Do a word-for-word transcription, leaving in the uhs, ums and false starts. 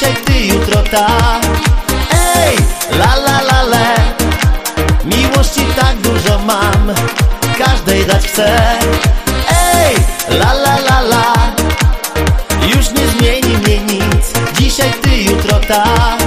dzisiaj ty, jutro ta. Ej, la la la le, miłości tak dużo mam, każdej dać chcę. Ej, la la la la, już nie zmieni mnie nic, dzisiaj ty, jutro ta.